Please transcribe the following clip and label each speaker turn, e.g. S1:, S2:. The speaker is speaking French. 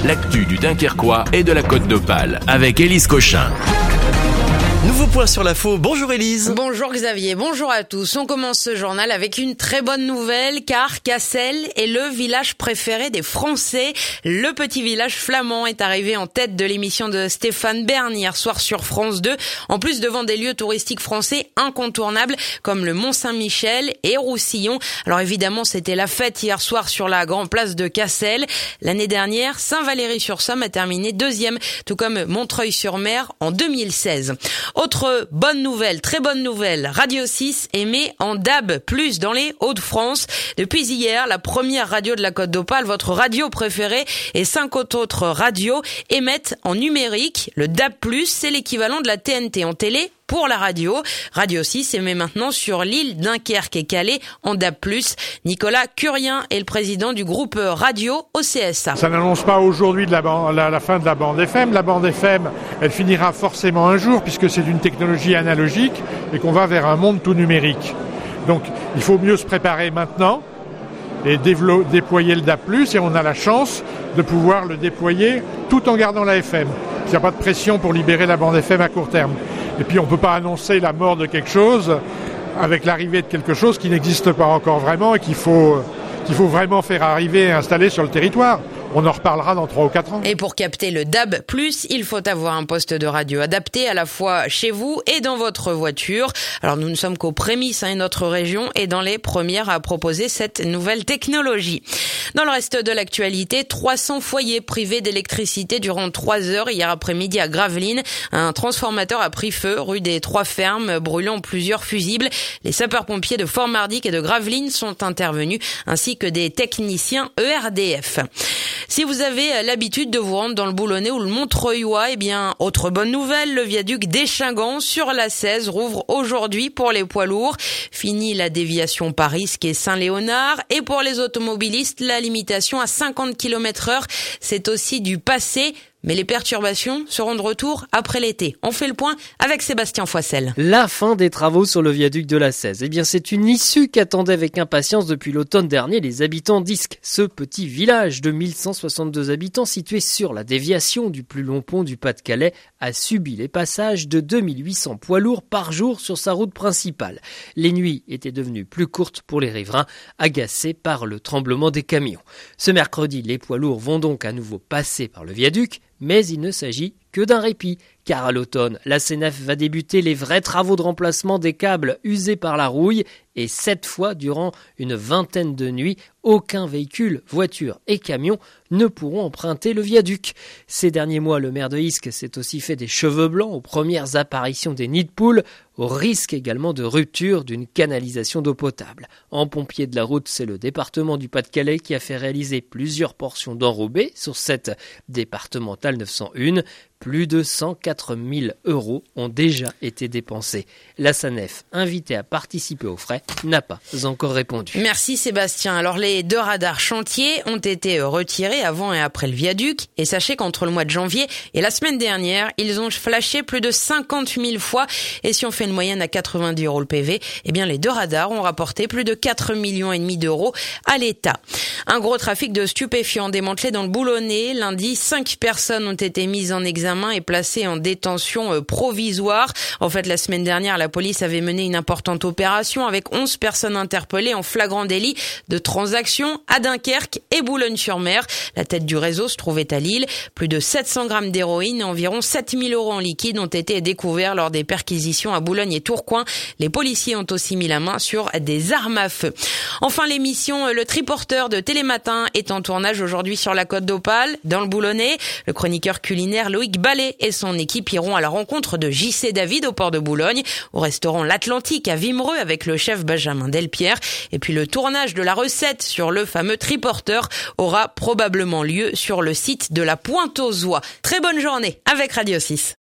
S1: l'actu du Dunkerquois et de la Côte d'Opale avec Élise Cochin.
S2: Nouveau point sur l'info. Bonjour Élise.
S3: Bonjour Xavier, bonjour à tous. On commence ce journal avec une très bonne nouvelle car Cassel est le village préféré des Français. Le petit village flamand est arrivé en tête de l'émission de Stéphane Bern hier soir sur France 2. En plus devant des lieux touristiques français incontournables comme le Mont-Saint-Michel et Roussillon. Alors évidemment c'était la fête hier soir sur la grande place de Cassel. L'année dernière, Saint-Valery-sur-Somme a terminé deuxième, tout comme Montreuil-sur-Mer en 2016. Autre bonne nouvelle, très bonne nouvelle, Radio 6 émet en DAB+, dans les Hauts-de-France. Depuis hier, la première radio de la Côte d'Opale, votre radio préférée, et 5 autres radios émettent en numérique. Le DAB+, c'est l'équivalent de la TNT en télé pour la radio. Radio 6 émet maintenant sur l'île Dunkerque et Calais en DAB+. Nicolas Curien est le président du groupe radio au CSA.
S4: Ça n'annonce pas aujourd'hui la fin de la bande FM. La bande FM, elle finira forcément un jour puisque c'est une technologie analogique et qu'on va vers un monde tout numérique. Donc il faut mieux se préparer maintenant et déployer le DAB+, et on a la chance de pouvoir le déployer tout en gardant la FM. Il n'y a pas de pression pour libérer la bande FM à court terme. Et puis on ne peut pas annoncer la mort de quelque chose avec l'arrivée de quelque chose qui n'existe pas encore vraiment et qu'il faut vraiment faire arriver et installer sur le territoire. On en reparlera dans 3 ou 4 ans.
S3: Et pour capter le DAB+, il faut avoir un poste de radio adapté à la fois chez vous et dans votre voiture. Alors nous ne sommes qu'aux prémices, et notre région est dans les premières à proposer cette nouvelle technologie. Dans le reste de l'actualité, 300 foyers privés d'électricité durant 3 heures hier après-midi à Gravelines. Un transformateur a pris feu rue des Trois Fermes, brûlant plusieurs fusibles. Les sapeurs-pompiers de Fort-Mardic et de Gravelines sont intervenus, ainsi que des techniciens ERDF. Si vous avez l'habitude de vous rendre dans le Boulonnais ou le Montreuillois, eh bien, autre bonne nouvelle, le viaduc d'Échinghen sur la 16 rouvre aujourd'hui pour les poids lourds. Fini la déviation Paris-Risque et Saint-Léonard. Et pour les automobilistes, la limitation à 50 km/h, c'est aussi du passé. Mais les perturbations seront de retour après l'été. On fait le point avec Sébastien Foissel.
S5: La fin des travaux sur le viaduc de la 16. Eh bien, c'est une issue qu'attendaient avec impatience depuis l'automne dernier les habitants d'Isques. Ce petit village de 1162 habitants situé sur la déviation du plus long pont du Pas-de-Calais a subi les passages de 2800 poids lourds par jour sur sa route principale. Les nuits étaient devenues plus courtes pour les riverains, agacés par le tremblement des camions. Ce mercredi, les poids lourds vont donc à nouveau passer par le viaduc. Mais il ne s'agit que d'un répit, car à l'automne, la SNEF va débuter les vrais travaux de remplacement des câbles usés par la rouille, et 7 fois durant une vingtaine de nuits, aucun véhicule, voiture et camion ne pourront emprunter le viaduc. Ces derniers mois, le maire de Isques s'est aussi fait des cheveux blancs aux premières apparitions des nids de poules, au risque également de rupture d'une canalisation d'eau potable. En pompier de la route, c'est le département du Pas-de-Calais qui a fait réaliser plusieurs portions d'enrobés sur cette départementale 901. Plus de 104 000 € ont déjà été dépensés. La SANEF, invitée à participer aux frais, n'a pas encore répondu.
S3: Merci Sébastien. Alors les 2 radars chantiers ont été retirés avant et après le viaduc. Et sachez qu'entre le mois de janvier et la semaine dernière, ils ont flashé plus de 50 000 fois. Et si on fait une moyenne à 90 € le PV, eh bien les 2 radars ont rapporté plus de 4,5 millions d'euros à l'État. Un gros trafic de stupéfiants démantelé dans le Boulonnais. Lundi, 5 personnes ont été mises en examen et placées en détention provisoire. En fait, la semaine dernière, la police avait mené une importante opération avec 11 personnes interpellées en flagrant délit de transactions à Dunkerque et Boulogne-sur-Mer. La tête du réseau se trouvait à Lille. Plus de 700 grammes d'héroïne et environ 7 000 € en liquide ont été découverts lors des perquisitions à Boulogne et Tourcoing. Les policiers ont aussi mis la main sur des armes à feu. Enfin, l'émission Le Triporteur de Télématin est en tournage aujourd'hui sur la Côte d'Opale, dans le Boulonnais. Le chroniqueur culinaire Loïc Ballet et son équipe iront à la rencontre de J.C. David au port de Boulogne, au restaurant L'Atlantique à Wimereux avec le chef Benjamin Delpierre. Et puis le tournage de la recette sur le fameux triporteur aura probablement lieu sur le site de la Pointe aux Oies. Très bonne journée avec Radio 6.